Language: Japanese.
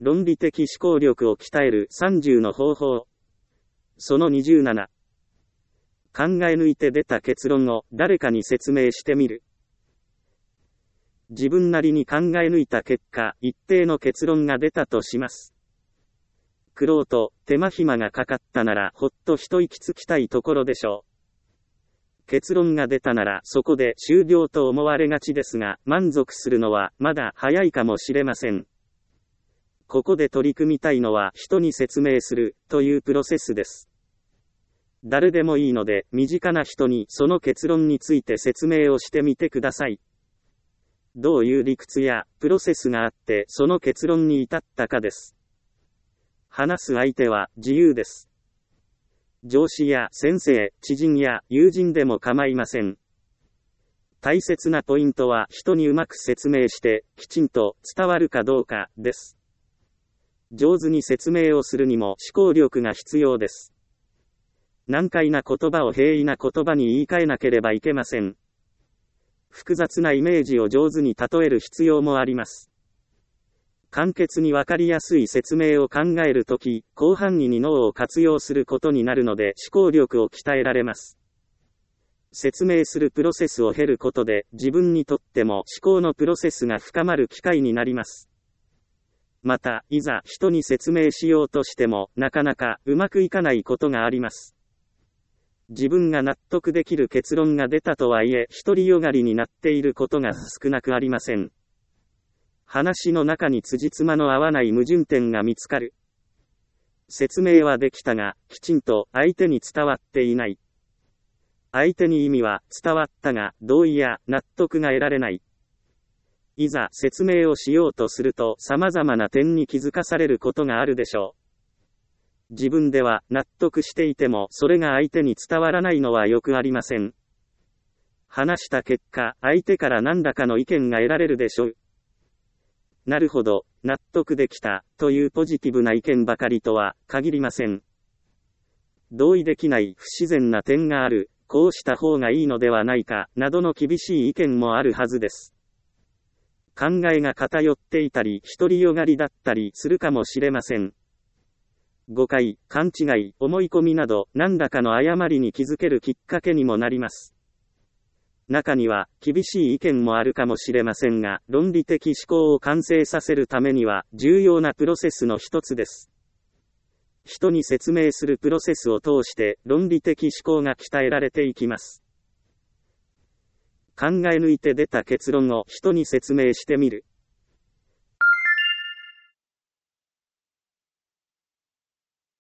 論理的思考力を鍛える30の方法。その27。考え抜いて出た結論を誰かに説明してみる。自分なりに考え抜いた結果、一定の結論が出たとします。苦労と手間暇がかかったならほっと一息つきたいところでしょう。結論が出たならそこで終了と思われがちですが、満足するのはまだ早いかもしれません。ここで取り組みたいのは人に説明するというプロセスです。誰でもいいので、身近な人にその結論について説明をしてみてください。どういう理屈やプロセスがあってその結論に至ったかです。話す相手は自由です。上司や先生、知人や友人でも構いません。大切なポイントは人にうまく説明してきちんと伝わるかどうかです。上手に説明をするにも思考力が必要です。難解な言葉を平易な言葉に言い換えなければいけません。複雑なイメージを上手に例える必要もあります。簡潔にわかりやすい説明を考えるとき、広範囲に脳を活用することになるので思考力を鍛えられます。説明するプロセスを経ることで自分にとっても思考のプロセスが深まる機会になります。また、いざ人に説明しようとしてもなかなかうまくいかないことがあります。自分が納得できる結論が出たとはいえ独りよがりになっていることが少なくありません。話の中に辻褄の合わない矛盾点が見つかる。説明はできたが、きちんと相手に伝わっていない。相手に意味は伝わったが、同意や納得が得られない。いざ説明をしようとすると様々な点に気づかされることがあるでしょう。自分では納得していてもそれが相手に伝わらないのはよくありません。話した結果、相手から何らかの意見が得られるでしょう。なるほど、納得できた、というポジティブな意見ばかりとは限りません。同意できない不自然な点がある、こうした方がいいのではないか、などの厳しい意見もあるはずです。考えが偏っていたり、独りよがりだったりするかもしれません。誤解、勘違い、思い込みなど、何らかの誤りに気づけるきっかけにもなります。中には、厳しい意見もあるかもしれませんが、論理的思考を完成させるためには、重要なプロセスの一つです。人に説明するプロセスを通して、論理的思考が鍛えられていきます。考え抜いて出た結論を人に説明してみる。